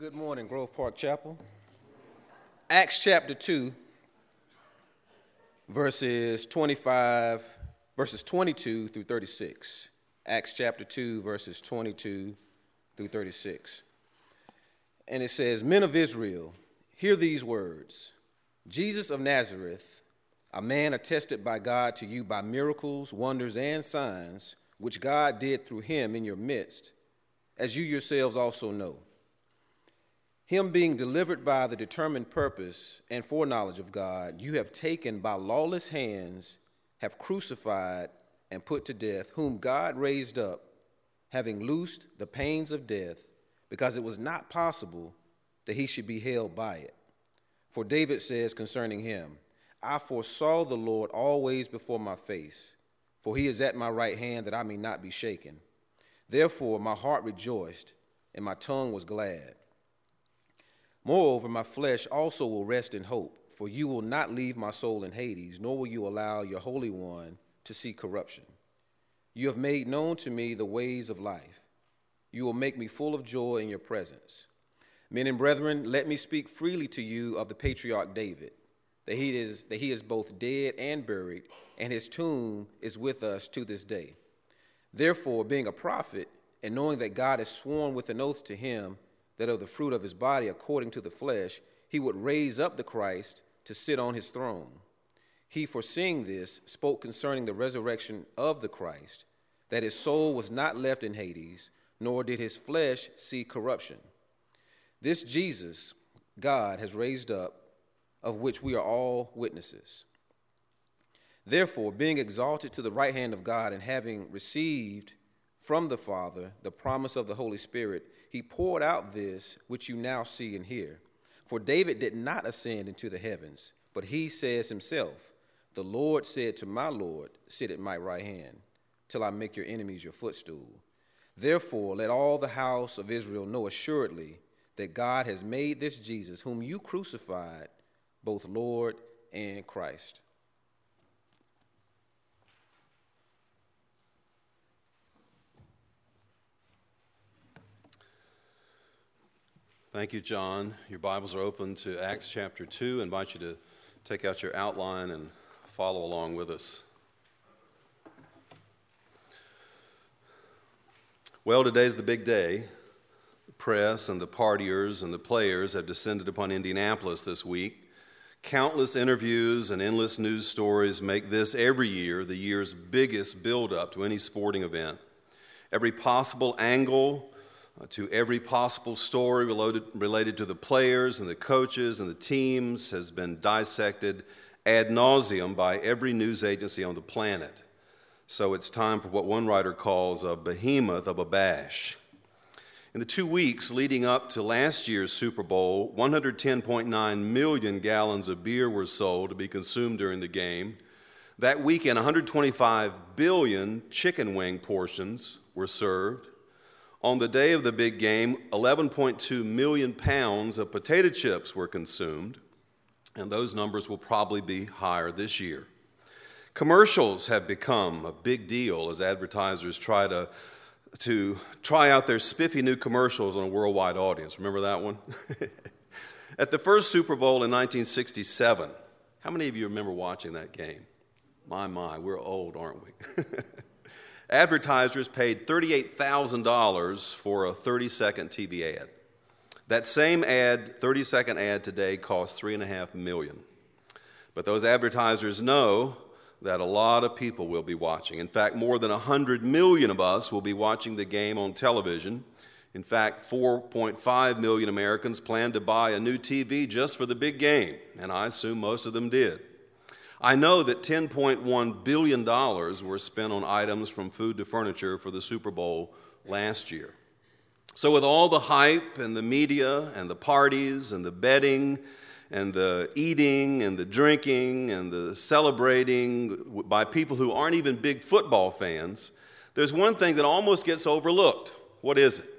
Good morning, Grove Park Chapel. Acts chapter 2, verses 22 through 36. Acts chapter 2, verses 22 through 36. And it says, Men of Israel, hear these words. Jesus of Nazareth, a man attested by God to you by miracles, wonders, and signs, which God did through him in your midst, as you yourselves also know. Him being delivered by the determined purpose and foreknowledge of God, you have taken by lawless hands, have crucified and put to death, whom God raised up, having loosed the pains of death, because it was not possible that he should be held by it. For David says concerning him, I foresaw the Lord always before my face, for he is at my right hand that I may not be shaken. Therefore my heart rejoiced, and my tongue was glad. Moreover, my flesh also will rest in hope, for you will not leave my soul in Hades, nor will you allow your Holy One to see corruption. You have made known to me the ways of life. You will make me full of joy in your presence. Men and brethren, let me speak freely to you of the patriarch David, that he is both dead and buried, and his tomb is with us to this day. Therefore, being a prophet, and knowing that God has sworn with an oath to him, that of the fruit of his body according to the flesh, he would raise up the Christ to sit on his throne. He, foreseeing this, spoke concerning the resurrection of the Christ, that his soul was not left in Hades, nor did his flesh see corruption. This Jesus God has raised up, of which we are all witnesses. Therefore, being exalted to the right hand of God, and having received from the Father the promise of the Holy Spirit, he poured out this which you now see and hear. For David did not ascend into the heavens, but he says himself, the Lord said to my Lord, sit at my right hand, till I make your enemies your footstool. Therefore, let all the house of Israel know assuredly that God has made this Jesus, whom you crucified, both Lord and Christ. Thank you, John. Your Bibles are open to Acts chapter 2. I invite you to take out your outline and follow along with us. Well, today's the big day. The press and the partiers and the players have descended upon Indianapolis this week. Countless interviews and endless news stories make this every year the year's biggest build-up to any sporting event. Every possible angle to every possible story related to the players and the coaches and the teams has been dissected ad nauseum by every news agency on the planet. So it's time for what one writer calls a behemoth of a bash. In the 2 weeks leading up to last year's Super Bowl, 110.9 million gallons of beer were sold to be consumed during the game. That weekend, 125 billion chicken wing portions were served. On the day of the big game, 11.2 million pounds of potato chips were consumed, and those numbers will probably be higher this year. Commercials have become a big deal as advertisers try out their spiffy new commercials on a worldwide audience. Remember that one? At the first Super Bowl in 1967, how many of you remember watching that game? My, we're old, aren't we? Advertisers paid $38,000 for a 30-second TV ad. That same ad, 30-second ad today, costs $3.5 million. But those advertisers know that a lot of people will be watching. In fact, more than 100 million of us will be watching the game on television. In fact, 4.5 million Americans plan to buy a new TV just for the big game, and I assume most of them did. I know that $10.1 billion were spent on items from food to furniture for the Super Bowl last year. So with all the hype and the media and the parties and the betting and the eating and the drinking and the celebrating by people who aren't even big football fans, there's one thing that almost gets overlooked. What is it?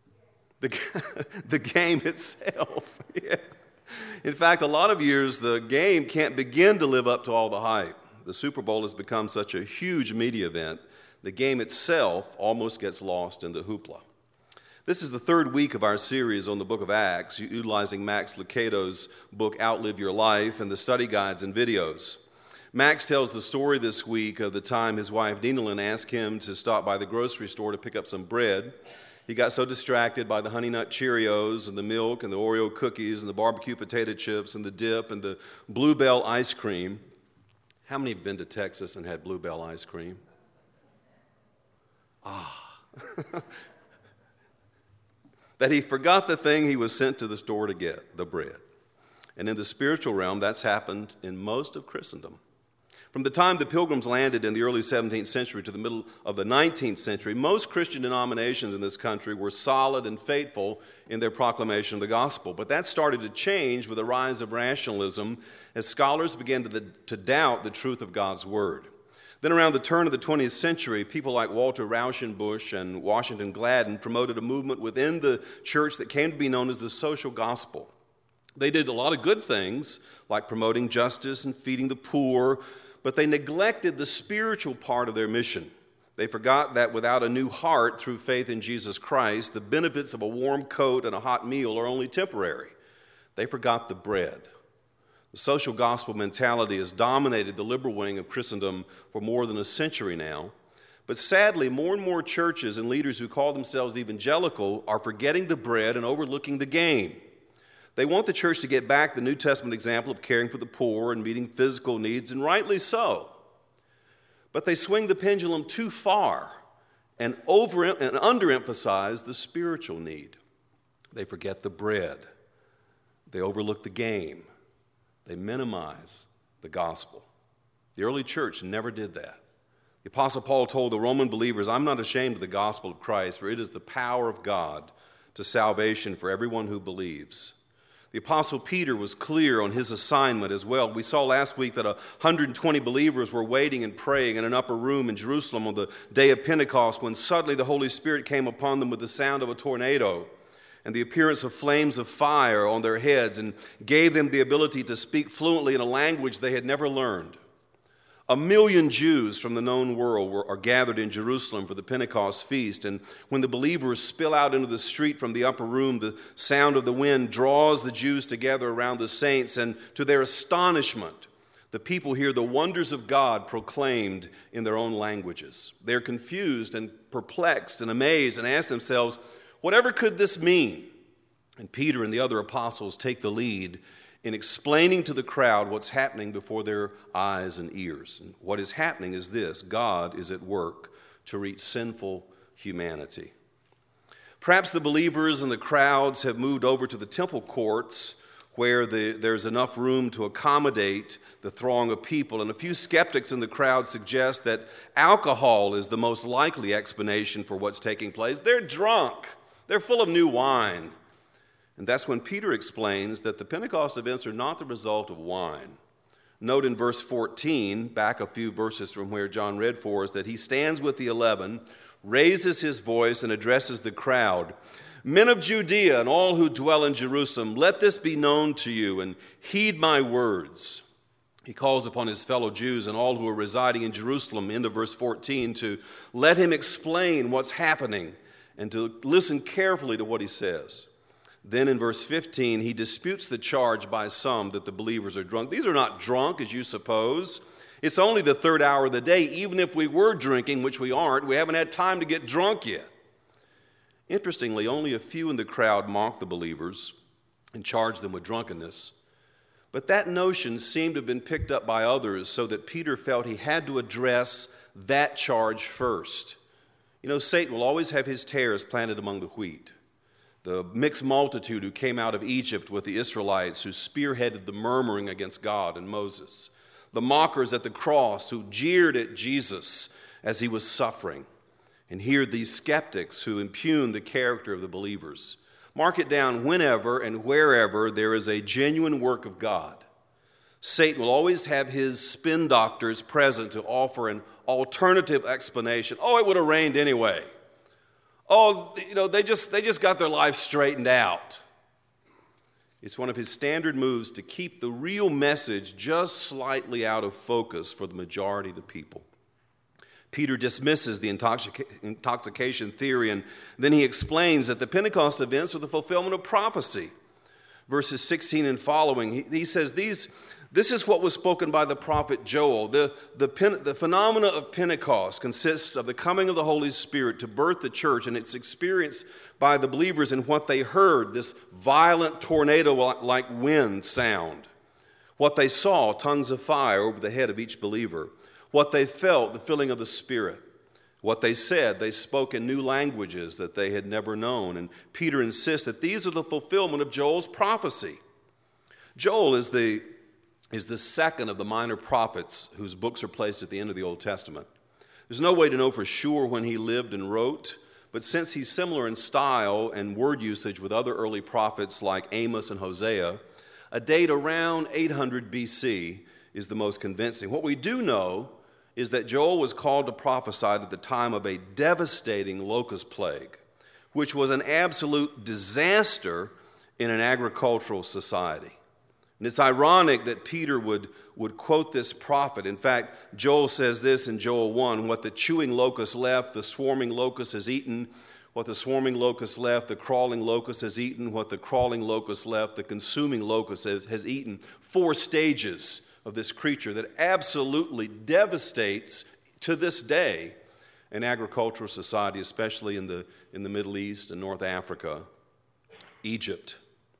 The game itself. Yeah. In fact, a lot of years, the game can't begin to live up to all the hype. The Super Bowl has become such a huge media event, the game itself almost gets lost in the hoopla. This is the third week of our series on the book of Acts, utilizing Max Lucado's book, Outlive Your Life, and the study guides and videos. Max tells the story this week of the time his wife, Dinalyn, asked him to stop by the grocery store to pick up some bread. He got so distracted by the Honey Nut Cheerios and the milk and the Oreo cookies and the barbecue potato chips and the dip and the Bluebell ice cream. How many have been to Texas and had Bluebell ice cream? That he forgot the thing he was sent to the store to get, the bread. And in the spiritual realm, that's happened in most of Christendom. From the time the Pilgrims landed in the early 17th century to the middle of the 19th century, most Christian denominations in this country were solid and faithful in their proclamation of the gospel. But that started to change with the rise of rationalism as scholars began to doubt the truth of God's word. Then around the turn of the 20th century, people like Walter Rauschenbusch and Washington Gladden promoted a movement within the church that came to be known as the social gospel. They did a lot of good things, like promoting justice and feeding the poor, but they neglected the spiritual part of their mission. They forgot that without a new heart through faith in Jesus Christ, the benefits of a warm coat and a hot meal are only temporary. They forgot the bread. The social gospel mentality has dominated the liberal wing of Christendom for more than a century now. But sadly, more and more churches and leaders who call themselves evangelical are forgetting the bread and overlooking the game. They want the church to get back the New Testament example of caring for the poor and meeting physical needs, and rightly so. But they swing the pendulum too far and underemphasize the spiritual need. They forget the bread. They overlook the game. They minimize the gospel. The early church never did that. The Apostle Paul told the Roman believers, "I'm not ashamed of the gospel of Christ, for it is the power of God to salvation for everyone who believes." The Apostle Peter was clear on his assignment as well. We saw last week that 120 believers were waiting and praying in an upper room in Jerusalem on the day of Pentecost when suddenly the Holy Spirit came upon them with the sound of a tornado and the appearance of flames of fire on their heads, and gave them the ability to speak fluently in a language they had never learned. 1 million Jews from the known world are gathered in Jerusalem for the Pentecost feast, and when the believers spill out into the street from the upper room, the sound of the wind draws the Jews together around the saints, and to their astonishment, the people hear the wonders of God proclaimed in their own languages. They're confused and perplexed and amazed and ask themselves, whatever could this mean? And Peter and the other apostles take the lead in explaining to the crowd what's happening before their eyes and ears. And what is happening is this: God is at work to reach sinful humanity. Perhaps the believers and the crowds have moved over to the temple courts where there's enough room to accommodate the throng of people. And a few skeptics in the crowd suggest that alcohol is the most likely explanation for what's taking place. They're drunk. They're full of new wine. And that's when Peter explains that the Pentecost events are not the result of wine. Note in verse 14, back a few verses from where John read for us, that he stands with the 11, raises his voice, and addresses the crowd. "Men of Judea and all who dwell in Jerusalem, let this be known to you, and heed my words." He calls upon his fellow Jews and all who are residing in Jerusalem, into verse 14, to let him explain what's happening and to listen carefully to what he says. Then in verse 15, he disputes the charge by some that the believers are drunk. These are not drunk, as you suppose. It's only the third hour of the day. Even if we were drinking, which we aren't, we haven't had time to get drunk yet. Interestingly, only a few in the crowd mocked the believers and charged them with drunkenness. But that notion seemed to have been picked up by others so that Peter felt he had to address that charge first. You know, Satan will always have his tares planted among the wheat. The mixed multitude who came out of Egypt with the Israelites, who spearheaded the murmuring against God and Moses. The mockers at the cross who jeered at Jesus as he was suffering. And here these skeptics who impugn the character of the believers. Mark it down: whenever and wherever there is a genuine work of God, Satan will always have his spin doctors present to offer an alternative explanation. Oh, it would have rained anyway. Oh, you know, they just got their life straightened out. It's one of his standard moves to keep the real message just slightly out of focus for the majority of the people. Peter dismisses the intoxication theory, and then he explains that the Pentecost events are the fulfillment of prophecy. Verses 16 and following, he says, this is what was spoken by the prophet Joel. The phenomena of Pentecost consists of the coming of the Holy Spirit to birth the church, and it's experienced by the believers in what they heard, this violent tornado-like wind sound. What they saw, tongues of fire over the head of each believer. What they felt, the filling of the Spirit. What they said, they spoke in new languages that they had never known. And Peter insists that these are the fulfillment of Joel's prophecy. Joel is the second of the minor prophets whose books are placed at the end of the Old Testament. There's no way to know for sure when he lived and wrote, but since he's similar in style and word usage with other early prophets like Amos and Hosea, a date around 800 BC is the most convincing. What we do know is that Joel was called to prophesy at the time of a devastating locust plague, which was an absolute disaster in an agricultural society. And it's ironic that Peter would quote this prophet. In fact, Joel says this in Joel 1, what the chewing locust left, the swarming locust has eaten. What the swarming locust left, the crawling locust has eaten. What the crawling locust left, the consuming locust has eaten. 4 stages of this creature that absolutely devastates to this day an agricultural society, especially in the Middle East and North Africa, Egypt.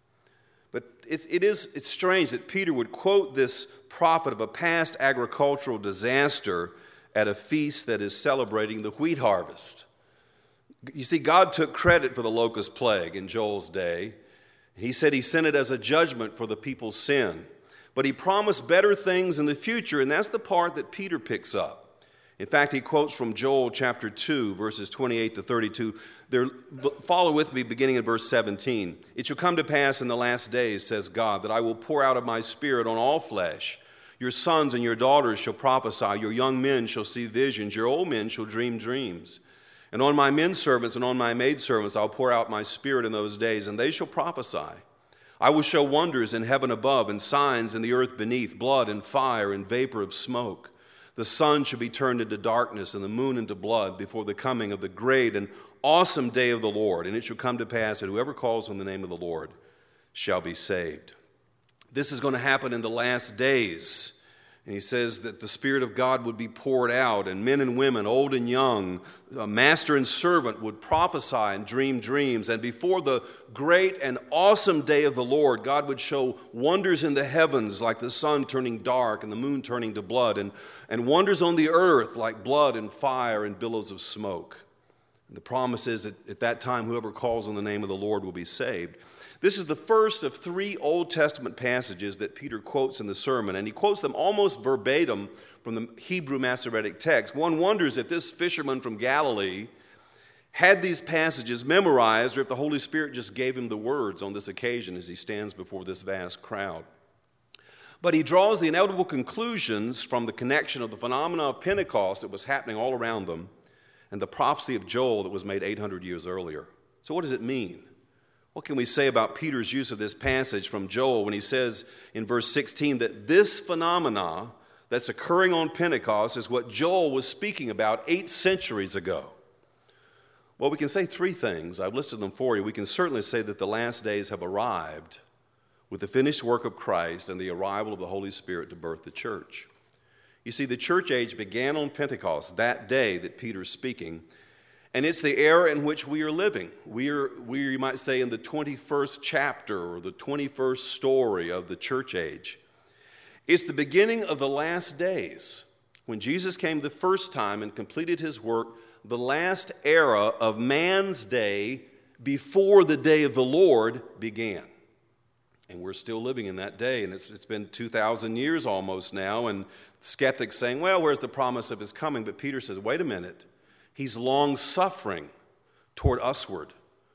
But it's strange that Peter would quote this prophet of a past agricultural disaster at a feast that is celebrating the wheat harvest. You see, God took credit for the locust plague in Joel's day. He said he sent it as a judgment for the people's sin. But he promised better things in the future, and that's the part that Peter picks up. In fact, he quotes from Joel chapter 2, verses 28 to 32. Follow with me beginning in verse 17. It shall come to pass in the last days, says God, that I will pour out of my spirit on all flesh. Your sons and your daughters shall prophesy. Your young men shall see visions. Your old men shall dream dreams. And on my men servants and on my maidservants I'll pour out my spirit in those days, and they shall prophesy. I will show wonders in heaven above and signs in the earth beneath, blood and fire and vapor of smoke. The sun shall be turned into darkness and the moon into blood before the coming of the great and awesome day of the Lord. And it shall come to pass that whoever calls on the name of the Lord shall be saved. This is going to happen in the last days. And he says that the Spirit of God would be poured out, and men and women, old and young, master and servant would prophesy and dream dreams. And before the great and awesome day of the Lord, God would show wonders in the heavens like the sun turning dark and the moon turning to blood, and wonders on the earth like blood and fire and billows of smoke. And the promise is that at that time, whoever calls on the name of the Lord will be saved. This is the first of 3 Old Testament passages that Peter quotes in the sermon, and he quotes them almost verbatim from the Hebrew Masoretic text. One wonders if this fisherman from Galilee had these passages memorized, or if the Holy Spirit just gave him the words on this occasion as he stands before this vast crowd. But he draws the inevitable conclusions from the connection of the phenomena of Pentecost that was happening all around them and the prophecy of Joel that was made 800 years earlier. So what does it mean? What can we say about Peter's use of this passage from Joel when he says in verse 16 that this phenomena that's occurring on Pentecost is what Joel was speaking about 8 centuries ago? Well, we can say 3 things. I've listed them for you. We can certainly say that the last days have arrived with the finished work of Christ and the arrival of the Holy Spirit to birth the church. You see, the church age began on Pentecost, that day that Peter's speaking, and it's the era in which we are living. We're, you might say, in the 21st chapter or the 21st story of the church age. It's the beginning of the last days. When Jesus came the first time and completed his work, the last era of man's day before the day of the Lord began. And we're still living in that day, and it's been 2,000 years almost now, and skeptics saying, well, where's the promise of his coming? But Peter says, wait a minute. He's long-suffering toward usward,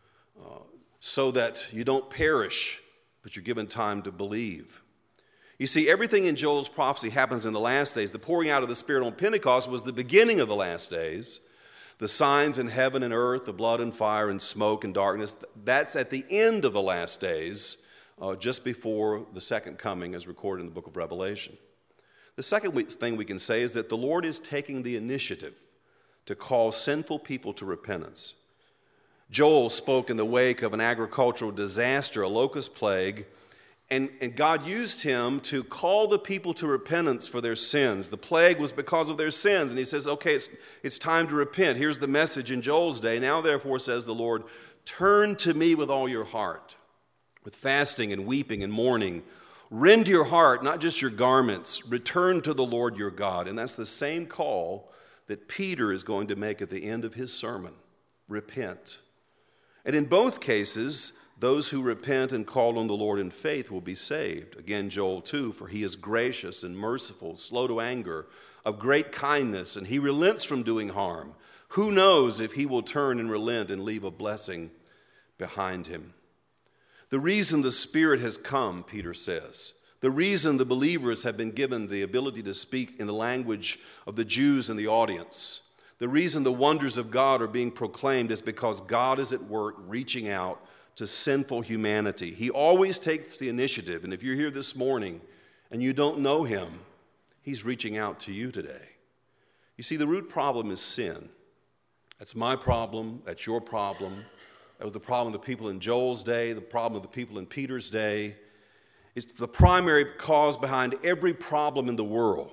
so that you don't perish, but you're given time to believe. You see, everything in Joel's prophecy happens in the last days. The pouring out of the Spirit on Pentecost was the beginning of the last days. The signs in heaven and earth, the blood and fire and smoke and darkness, that's at the end of the last days, just before the second coming as recorded in the book of Revelation. The second thing we can say is that the Lord is taking the initiative to call sinful people to repentance. Joel spoke in the wake of an agricultural disaster, a locust plague, and God used him to call the people to repentance for their sins. The plague was because of their sins, and he says, okay, it's time to repent. Here's the message in Joel's day. Now, therefore, says the Lord, turn to me with all your heart, with fasting and weeping and mourning. Rend your heart, not just your garments. Return to the Lord your God. And that's the same call that Peter is going to make at the end of his sermon. Repent. And in both cases, those who repent and call on the Lord in faith will be saved. Again, Joel 2, for he is gracious and merciful, slow to anger, of great kindness, and he relents from doing harm. Who knows if he will turn and relent and leave a blessing behind him? The reason the Spirit has come, Peter says, the reason the believers have been given the ability to speak in the language of the Jews in the audience, the reason the wonders of God are being proclaimed is because God is at work reaching out to sinful humanity. He always takes the initiative, and if you're here this morning and you don't know him, he's reaching out to you today. You see, the root problem is sin. That's my problem, that's your problem. That was the problem of the people in Joel's day, the problem of the people in Peter's day. It's the primary cause behind every problem in the world.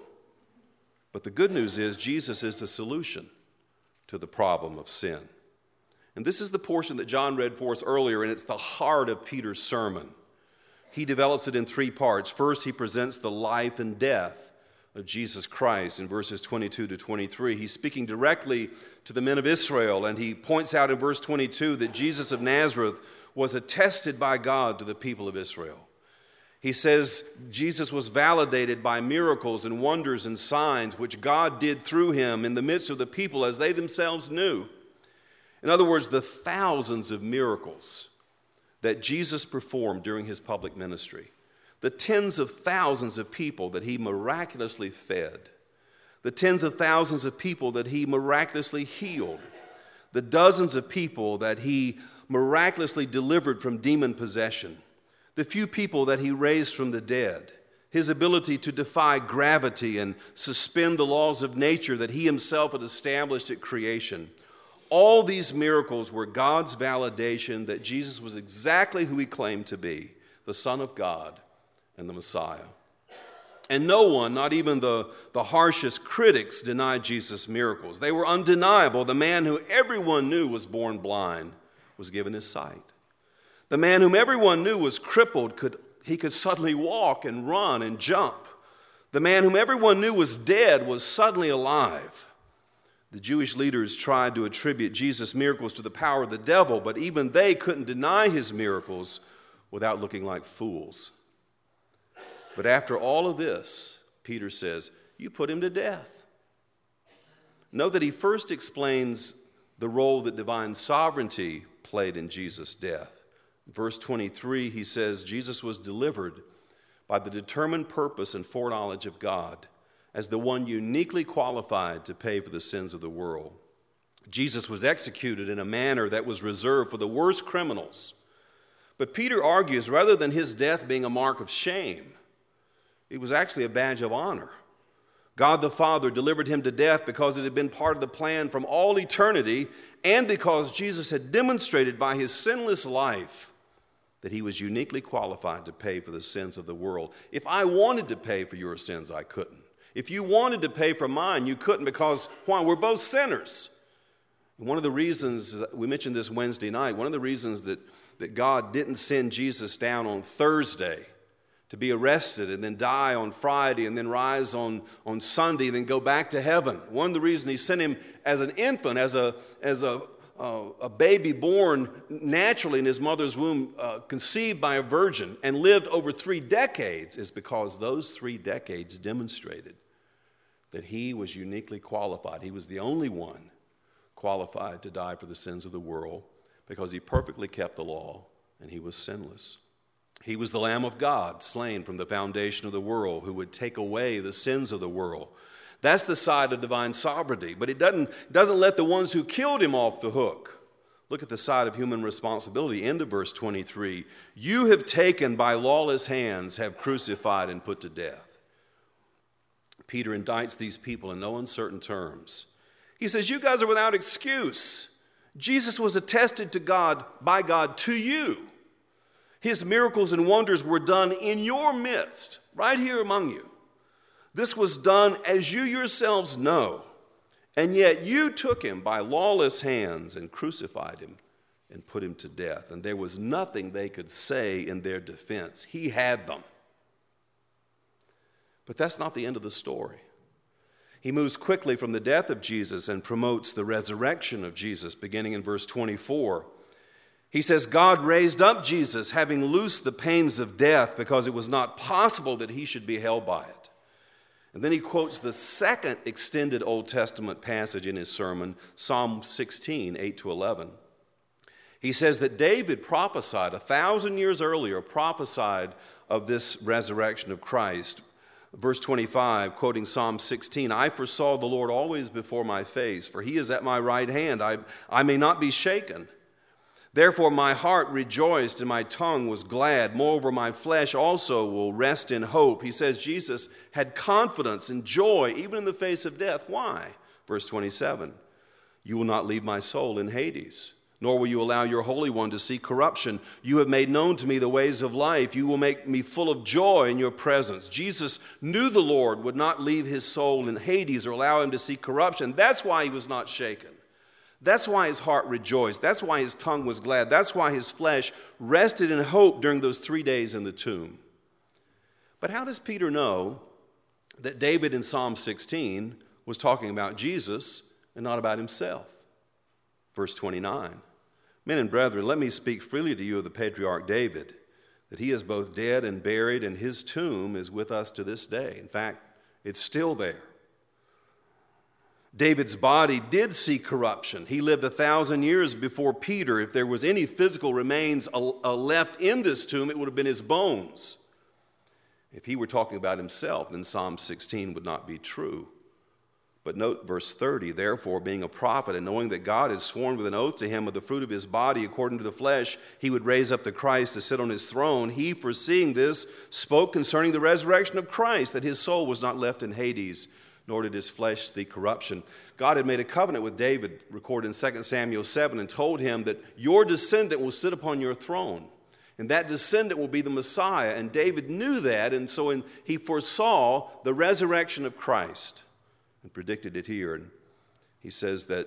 But the good news is Jesus is the solution to the problem of sin. And this is the portion that John read for us earlier, and it's the heart of Peter's sermon. He develops it in three parts. First, he presents the life and death of Jesus Christ in verses 22 to 23. He's speaking directly to the men of Israel, and he points out in verse 22 that Jesus of Nazareth was attested by God to the people of Israel. He says Jesus was validated by miracles and wonders and signs which God did through him in the midst of the people as they themselves knew. In other words, the thousands of miracles that Jesus performed during his public ministry, the tens of thousands of people that he miraculously fed, the tens of thousands of people that he miraculously healed, the dozens of people that he miraculously delivered from demon possession, the few people that he raised from the dead, his ability to defy gravity and suspend the laws of nature that he himself had established at creation. All these miracles were God's validation that Jesus was exactly who he claimed to be, the Son of God and the Messiah. And no one, not even the harshest critics, denied Jesus' miracles. They were undeniable. The man who everyone knew was born blind was given his sight. The man whom everyone knew was crippled, he could suddenly walk and run and jump. The man whom everyone knew was dead was suddenly alive. The Jewish leaders tried to attribute Jesus' miracles to the power of the devil, but even they couldn't deny his miracles without looking like fools. But after all of this, Peter says, you put him to death. Note that he first explains the role that divine sovereignty played in Jesus' death. Verse 23, he says, Jesus was delivered by the determined purpose and foreknowledge of God as the one uniquely qualified to pay for the sins of the world. Jesus was executed in a manner that was reserved for the worst criminals. But Peter argues, rather than his death being a mark of shame, it was actually a badge of honor. God the Father delivered him to death because it had been part of the plan from all eternity, and because Jesus had demonstrated by his sinless life that he was uniquely qualified to pay for the sins of the world. If I wanted to pay for your sins, I couldn't. If you wanted to pay for mine, you couldn't, because, why? We're both sinners. And one of the reasons, we mentioned this Wednesday night, one of the reasons that God didn't send Jesus down on Thursday to be arrested and then die on Friday and then rise on Sunday and then go back to heaven. One of the reasons he sent him as an infant, as a baby born naturally in his mother's womb, conceived by a virgin and lived over 3 decades, is because those 3 decades demonstrated that he was uniquely qualified. He was the only one qualified to die for the sins of the world because he perfectly kept the law and he was sinless. He was the Lamb of God, slain from the foundation of the world, who would take away the sins of the world. That's the side of divine sovereignty, but it doesn't let the ones who killed him off the hook. Look at the side of human responsibility. End of verse 23. You have taken by lawless hands, have crucified and put to death. Peter indicts these people in no uncertain terms. He says, you guys are without excuse. Jesus was attested to God by God to you. His miracles and wonders were done in your midst, right here among you. This was done as you yourselves know, and yet you took him by lawless hands and crucified him and put him to death. And there was nothing they could say in their defense. He had them. But that's not the end of the story. He moves quickly from the death of Jesus and promotes the resurrection of Jesus, beginning in verse 24. He says, God raised up Jesus, having loosed the pains of death, because it was not possible that he should be held by it. And then he quotes the second extended Old Testament passage in his sermon, Psalm 16, 8-11. He says that David prophesied 1,000 years earlier, prophesied of this resurrection of Christ. Verse 25, quoting Psalm 16, I foresaw the Lord always before my face, for he is at my right hand. I may not be shaken. Therefore my heart rejoiced and my tongue was glad. Moreover, my flesh also will rest in hope. He says Jesus had confidence and joy even in the face of death. Why? Verse 27, you will not leave my soul in Hades, nor will you allow your Holy One to see corruption. You have made known to me the ways of life. You will make me full of joy in your presence. Jesus knew the Lord would not leave his soul in Hades or allow him to see corruption. That's why he was not shaken. That's why his heart rejoiced. That's why his tongue was glad. That's why his flesh rested in hope during those 3 days in the tomb. But how does Peter know that David in Psalm 16 was talking about Jesus and not about himself? Verse 29. Men and brethren, let me speak freely to you of the patriarch David, that he is both dead and buried, and his tomb is with us to this day. In fact, it's still there. David's body did see corruption. He lived 1,000 years before Peter. If there was any physical remains left in this tomb, it would have been his bones. If he were talking about himself, then Psalm 16 would not be true. But note verse 30, therefore, being a prophet and knowing that God had sworn with an oath to him of the fruit of his body according to the flesh, he would raise up the Christ to sit on his throne. He, foreseeing this, spoke concerning the resurrection of Christ, that his soul was not left in Hades, nor did his flesh see corruption. God had made a covenant with David, recorded in 2 Samuel 7, and told him that your descendant will sit upon your throne, and that descendant will be the Messiah. And David knew that, and so he foresaw the resurrection of Christ and predicted it here. And he says that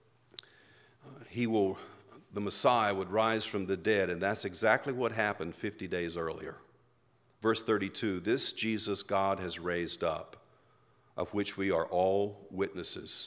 the Messiah would rise from the dead, and that's exactly what happened 50 days earlier. Verse 32, this Jesus God has raised up, of which we are all witnesses.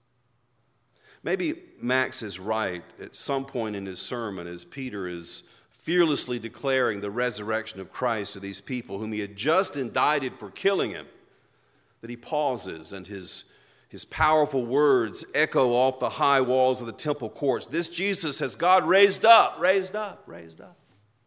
Maybe Max is right at some point in his sermon as Peter is fearlessly declaring the resurrection of Christ to these people whom he had just indicted for killing him, that he pauses and his powerful words echo off the high walls of the temple courts. This Jesus has God raised up, raised up, raised up.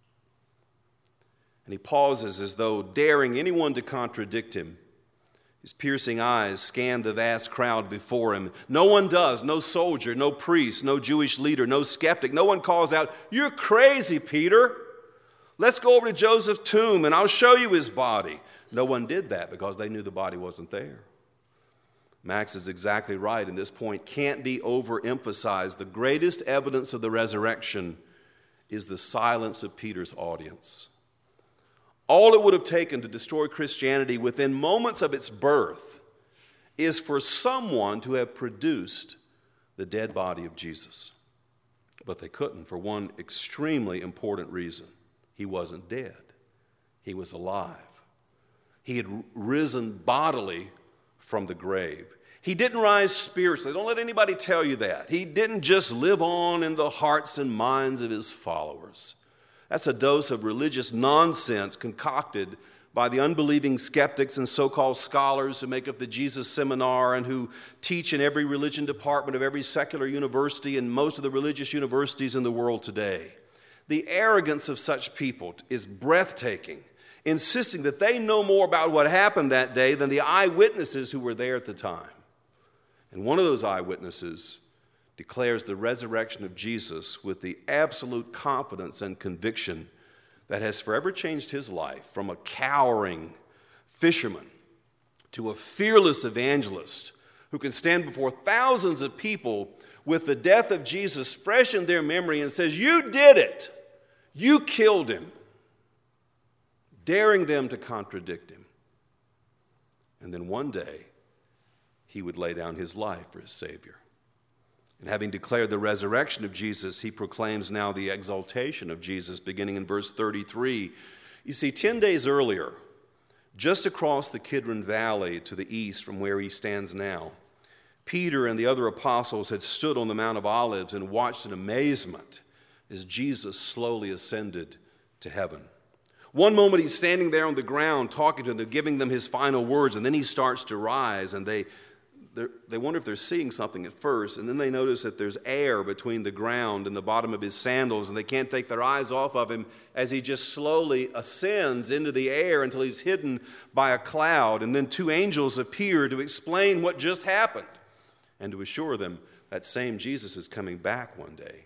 And he pauses as though daring anyone to contradict him. His piercing eyes scan the vast crowd before him. No one does, no soldier, no priest, no Jewish leader, no skeptic. No one calls out, you're crazy, Peter. Let's go over to Joseph's tomb and I'll show you his body. No one did that because they knew the body wasn't there. Max is exactly right, and this point can't be overemphasized. The greatest evidence of the resurrection is the silence of Peter's audience. All it would have taken to destroy Christianity within moments of its birth is for someone to have produced the dead body of Jesus. But they couldn't for one extremely important reason. He wasn't dead. He was alive. He had risen bodily from the grave. He didn't rise spiritually. Don't let anybody tell you that. He didn't just live on in the hearts and minds of his followers. That's a dose of religious nonsense concocted by the unbelieving skeptics and so-called scholars who make up the Jesus Seminar and who teach in every religion department of every secular university and most of the religious universities in the world today. The arrogance of such people is breathtaking, insisting that they know more about what happened that day than the eyewitnesses who were there at the time. And one of those eyewitnesses declares the resurrection of Jesus with the absolute confidence and conviction that has forever changed his life from a cowering fisherman to a fearless evangelist, who can stand before thousands of people with the death of Jesus fresh in their memory and says, "You did it. You killed him," daring them to contradict him. And then one day, he would lay down his life for his Savior. And having declared the resurrection of Jesus, he proclaims now the exaltation of Jesus, beginning in verse 33. You see, 10 days earlier, just across the Kidron Valley to the east from where he stands now, Peter and the other apostles had stood on the Mount of Olives and watched in amazement as Jesus slowly ascended to heaven. One moment he's standing there on the ground talking to them, giving them his final words, and then he starts to rise, and they wonder if they're seeing something at first, and then they notice that there's air between the ground and the bottom of his sandals, and they can't take their eyes off of him as he just slowly ascends into the air until he's hidden by a cloud. And then two angels appear to explain what just happened and to assure them that same Jesus is coming back one day.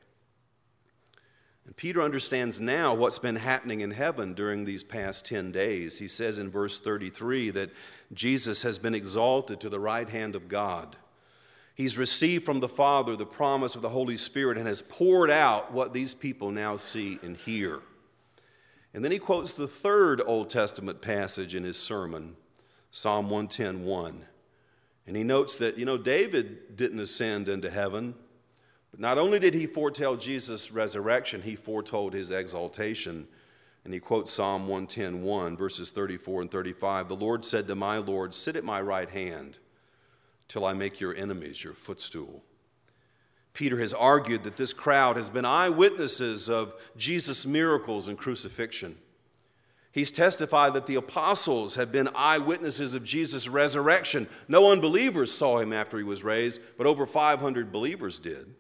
And Peter understands now what's been happening in heaven during these past 10 days. He says in verse 33 that Jesus has been exalted to the right hand of God. He's received from the Father the promise of the Holy Spirit and has poured out what these people now see and hear. And then he quotes the third Old Testament passage in his sermon, Psalm 110:1. And he notes that, David didn't ascend into heaven. But not only did he foretell Jesus' resurrection, he foretold his exaltation. And he quotes Psalm 110:1, verses 34 and 35. "The Lord said to my Lord, sit at my right hand till I make your enemies your footstool." Peter has argued that this crowd has been eyewitnesses of Jesus' miracles and crucifixion. He's testified that the apostles have been eyewitnesses of Jesus' resurrection. No unbelievers saw him after he was raised, but over 500 believers did.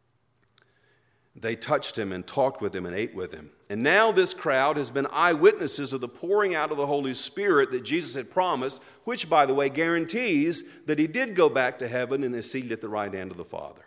They touched him and talked with him and ate with him. And now this crowd has been eyewitnesses of the pouring out of the Holy Spirit that Jesus had promised, which, by the way, guarantees that he did go back to heaven and is seated at the right hand of the Father.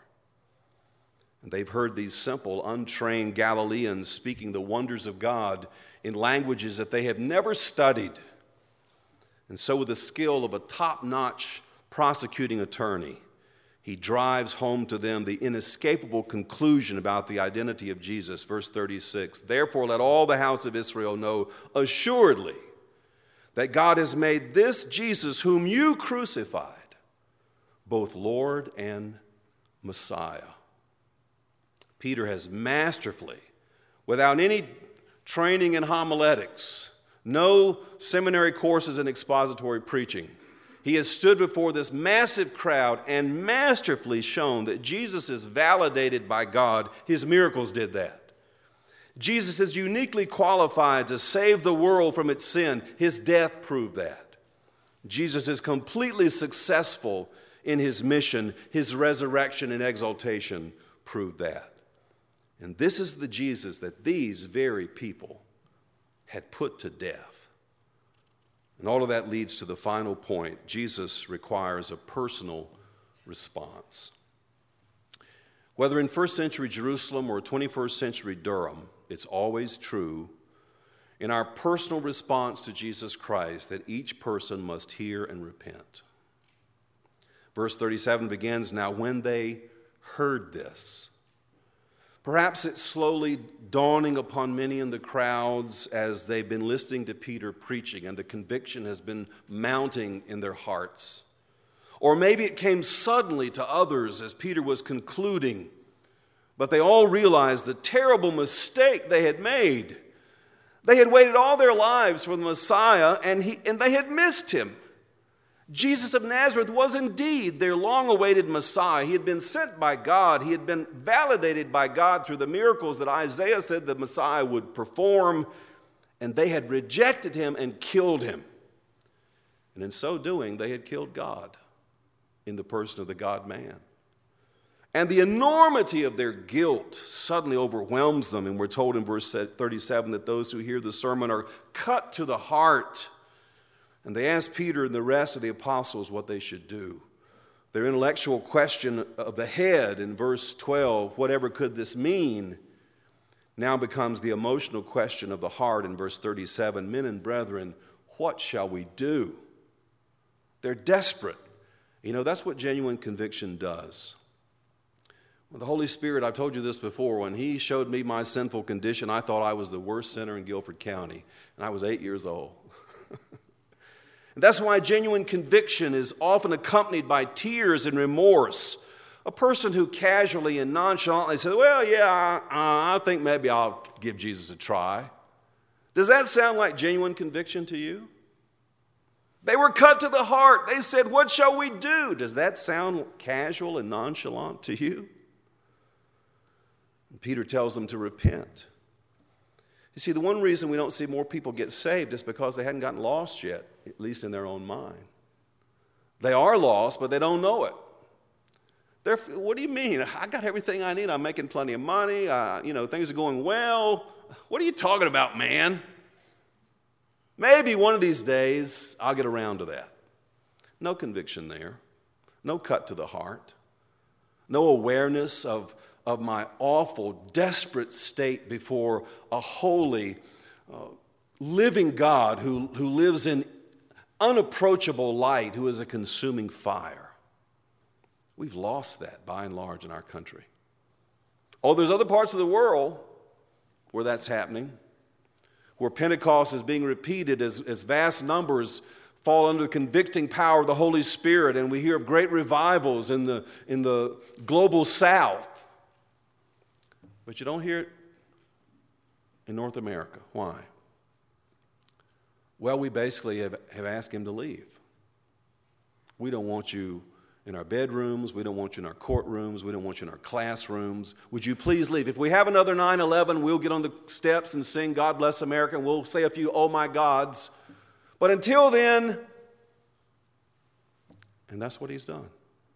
And they've heard these simple, untrained Galileans speaking the wonders of God in languages that they have never studied. And so with the skill of a top-notch prosecuting attorney, he drives home to them the inescapable conclusion about the identity of Jesus. Verse 36, "Therefore let all the house of Israel know assuredly that God has made this Jesus whom you crucified both Lord and Messiah." Peter has masterfully, without any training in homiletics, no seminary courses in expository preaching, he has stood before this massive crowd and masterfully shown that Jesus is validated by God. His miracles did that. Jesus is uniquely qualified to save the world from its sin. His death proved that. Jesus is completely successful in his mission. His resurrection and exaltation proved that. And this is the Jesus that these very people had put to death. And all of that leads to the final point. Jesus requires a personal response. Whether in first century Jerusalem or 21st century Durham, it's always true in our personal response to Jesus Christ that each person must hear and repent. Verse 37 begins, "Now when they heard this," perhaps it's slowly dawning upon many in the crowds as they've been listening to Peter preaching and the conviction has been mounting in their hearts. Or maybe it came suddenly to others as Peter was concluding, but they all realized the terrible mistake they had made. They had waited all their lives for the Messiah and they had missed him. Jesus of Nazareth was indeed their long-awaited Messiah. He had been sent by God. He had been validated by God through the miracles that Isaiah said the Messiah would perform, and they had rejected him and killed him. And in so doing, they had killed God in the person of the God-man. And the enormity of their guilt suddenly overwhelms them, and we're told in verse 37 that those who hear the sermon are cut to the heart. And they ask Peter and the rest of the apostles what they should do. Their intellectual question of the head in verse 12, whatever could this mean, now becomes the emotional question of the heart in verse 37. Men and brethren, what shall we do? They're desperate You know, that's what genuine conviction does. When the Holy Spirit, I've told you this before, when He showed me my sinful condition, I thought I was the worst sinner in Guilford County, and I was 8 years old. And that's why genuine conviction is often accompanied by tears and remorse. A person who casually and nonchalantly says, well, yeah, I think maybe I'll give Jesus a try. Does that sound like genuine conviction to you? They were cut to the heart. They said, what shall we do? Does that sound casual and nonchalant to you? And Peter tells them to repent. You see, the one reason we don't see more people get saved is because they hadn't gotten lost yet, at least in their own mind. They are lost, but they don't know it. What do you mean? I got everything I need. I'm making plenty of money. Things are going well. What are you talking about, man? Maybe one of these days I'll get around to that. No conviction there. No cut to the heart. No awareness of my awful, desperate state before a holy, living God who lives in unapproachable light, who is a consuming fire. We've lost that by and large in our country. Oh, there's other parts of the world where that's happening, where Pentecost is being repeated as vast numbers fall under the convicting power of the Holy Spirit, and we hear of great revivals in the global South. But you don't hear it in North America. Why? Well, we basically have asked Him to leave. We don't want you in our bedrooms. We don't want you in our courtrooms. We don't want you in our classrooms. Would you please leave? If we have another 9/11, we'll get on the steps and sing God Bless America, and we'll say a few oh my gods. But until then, and that's what He's done.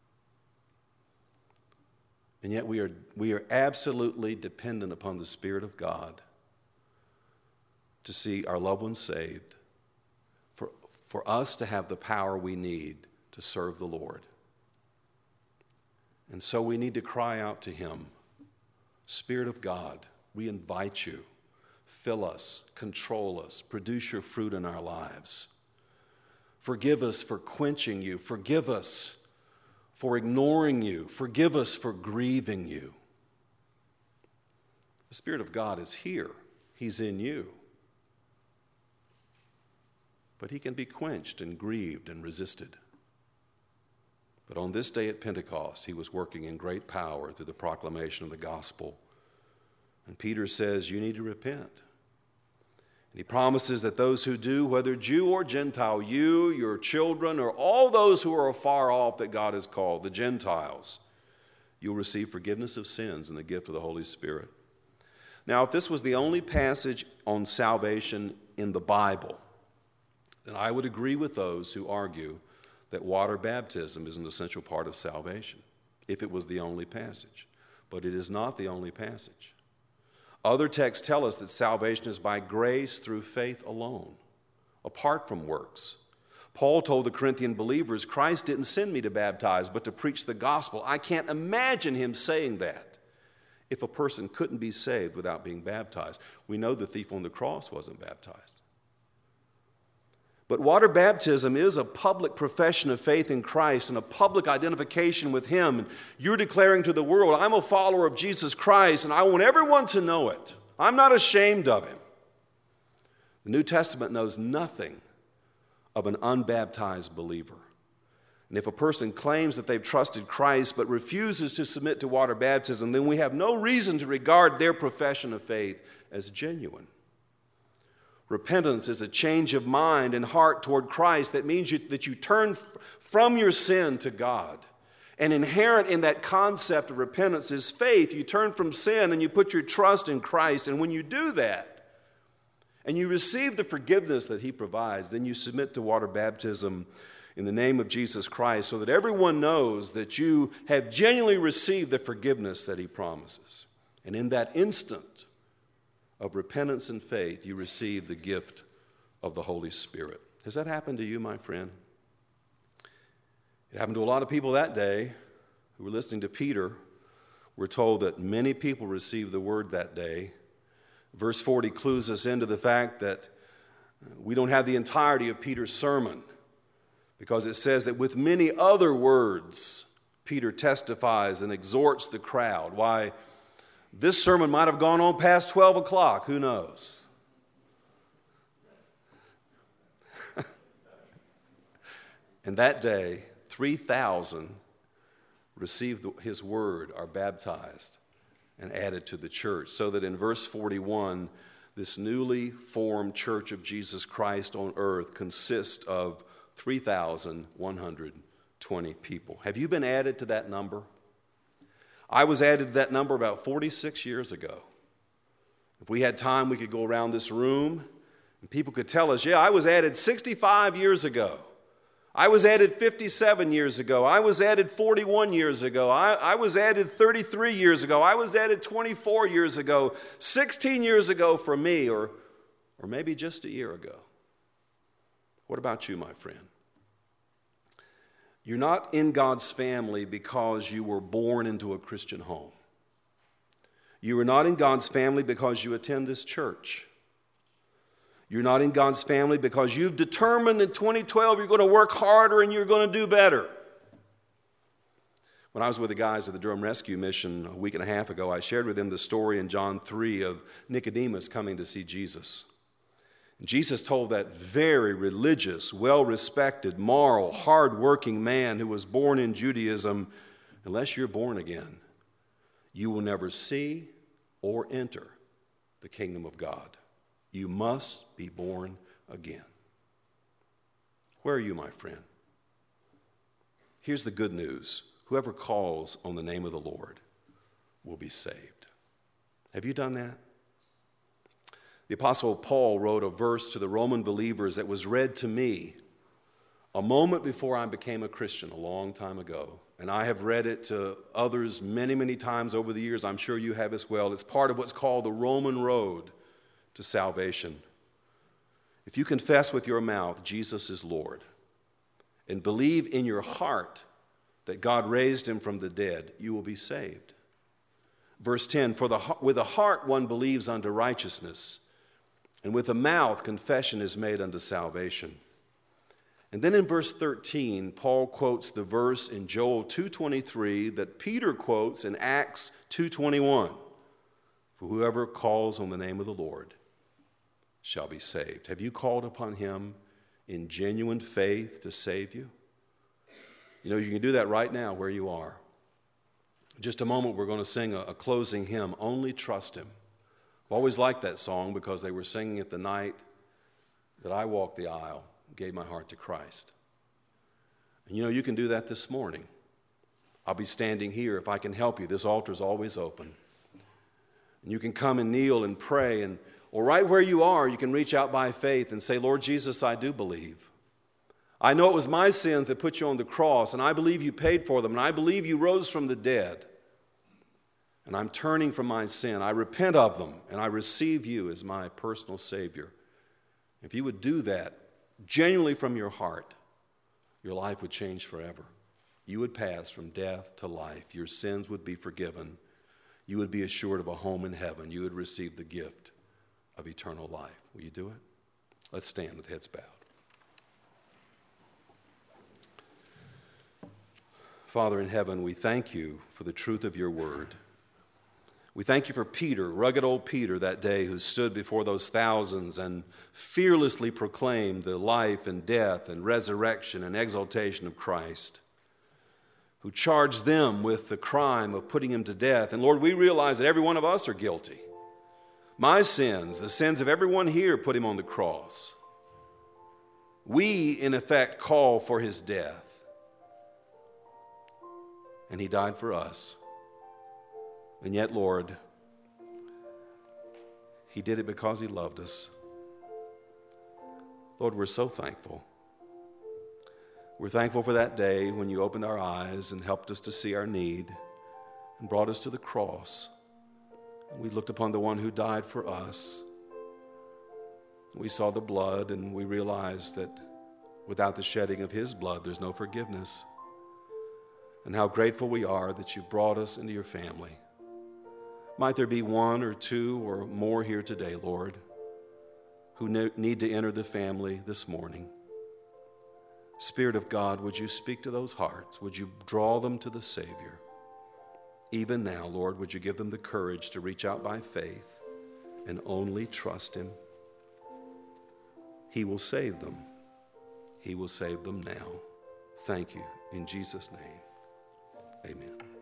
And yet we are absolutely dependent upon the Spirit of God to see our loved ones saved, for us to have the power we need to serve the Lord. And so we need to cry out to Him, Spirit of God, we invite You. Fill us, control us, produce Your fruit in our lives. Forgive us for quenching You. Forgive us for ignoring You. Forgive us for grieving You. The Spirit of God is here. He's in you. But He can be quenched and grieved and resisted. But on this day at Pentecost, He was working in great power through the proclamation of the gospel. And Peter says, you need to repent. And he promises that those who do, whether Jew or Gentile, you, your children, or all those who are afar off that God has called, the Gentiles, you'll receive forgiveness of sins and the gift of the Holy Spirit. Now, if this was the only passage on salvation in the Bible, then I would agree with those who argue that water baptism is an essential part of salvation, if it was the only passage. But it is not the only passage. Other texts tell us that salvation is by grace through faith alone, apart from works. Paul told the Corinthian believers, Christ didn't send me to baptize, but to preach the gospel. I can't imagine him saying that if a person couldn't be saved without being baptized. We know the thief on the cross wasn't baptized. But water baptism is a public profession of faith in Christ and a public identification with Him. And you're declaring to the world, I'm a follower of Jesus Christ, and I want everyone to know it. I'm not ashamed of Him. The New Testament knows nothing of an unbaptized believer. And if a person claims that they've trusted Christ but refuses to submit to water baptism, then we have no reason to regard their profession of faith as genuine. Repentance is a change of mind and heart toward Christ. That means that you turn from your sin to God. And inherent in that concept of repentance is faith. You turn from sin and you put your trust in Christ. And when you do that, and you receive the forgiveness that He provides, then you submit to water baptism in the name of Jesus Christ so that everyone knows that you have genuinely received the forgiveness that He promises. And in that instant of repentance and faith, you receive the gift of the Holy Spirit. Has that happened to you, my friend? It happened to a lot of people that day who were listening to Peter. We're told that many people received the word that day. Verse 40 clues us into the fact that we don't have the entirety of Peter's sermon, because it says that with many other words, Peter testifies and exhorts the crowd. Why, this sermon might have gone on past 12 o'clock, who knows? And that day, 3,000 received his word, are baptized, and added to the church. So that in verse 41, this newly formed church of Jesus Christ on earth consists of 3,120 people. Have you been added to that number? I was added to that number about 46 years ago. If we had time, we could go around this room and people could tell us, yeah, I was added 65 years ago. I was added 57 years ago. I was added 41 years ago. I was added 33 years ago. I was added 24 years ago, 16 years ago for me, or maybe just a year ago. What about you, my friend? You're not in God's family because you were born into a Christian home. You are not in God's family because you attend this church. You're not in God's family because you've determined in 2012 you're going to work harder and you're going to do better. When I was with the guys at the Durham Rescue Mission a week and a half ago, I shared with them the story in John 3 of Nicodemus coming to see Jesus. And Jesus told that very religious, well-respected, moral, hard-working man who was born in Judaism, unless you're born again, you will never see or enter the kingdom of God. You must be born again. Where are you, my friend? Here's the good news. Whoever calls on the name of the Lord will be saved. Have you done that? The Apostle Paul wrote a verse to the Roman believers that was read to me a moment before I became a Christian a long time ago. And I have read it to others many, many times over the years. I'm sure you have as well. It's part of what's called the Roman road to salvation. If you confess with your mouth Jesus is Lord and believe in your heart that God raised him from the dead, you will be saved. Verse 10, with the heart one believes unto righteousness, and with the mouth confession is made unto salvation. And then in verse 13, Paul quotes the verse in Joel 2:23 that Peter quotes in Acts 2:21. For whoever calls on the name of the Lord shall be saved. Have you called upon him in genuine faith to save you? You know, you can do that right now where you are. In just a moment, we're going to sing a closing hymn, Only Trust Him. I've always liked that song because they were singing it the night that I walked the aisle and gave my heart to Christ. And you know, you can do that this morning. I'll be standing here. If I can help you, this altar is always open. And you can come and kneel and pray, or right where you are, you can reach out by faith and say, Lord Jesus, I do believe. I know it was my sins that put you on the cross, and I believe you paid for them, and I believe you rose from the dead. And I'm turning from my sin. I repent of them, and I receive you as my personal Savior. If you would do that genuinely from your heart, your life would change forever. You would pass from death to life. Your sins would be forgiven. You would be assured of a home in heaven. You would receive the gift of eternal life. Will you do it? Let's stand with heads bowed. Father in heaven, we thank you for the truth of your word. We thank you for Peter, rugged old Peter that day, who stood before those thousands and fearlessly proclaimed the life and death and resurrection and exaltation of Christ, who charged them with the crime of putting him to death. And Lord, we realize that every one of us are guilty. My sins, the sins of everyone here, put him on the cross. We, in effect, call for his death. And he died for us. And yet, Lord, he did it because he loved us. Lord, we're so thankful. We're thankful for that day when you opened our eyes and helped us to see our need and brought us to the cross. We looked upon the one who died for us. We saw the blood and we realized that without the shedding of his blood, there's no forgiveness. And how grateful we are that you brought us into your family. Might there be one or two or more here today, Lord, who need to enter the family this morning. Spirit of God, would you speak to those hearts? Would you draw them to the Savior? Even now, Lord, would you give them the courage to reach out by faith and only trust him? He will save them. He will save them now. Thank you. In Jesus' name, amen.